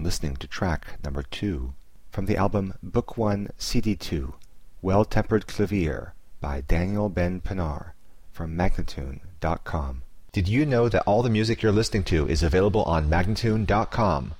listening to track number 2 from the album Book 1, CD 2, Well-Tempered Clavier by Daniel Ben Pinar from Magnatune.com. Did you know that all the music you're listening to is available on Magnatune.com?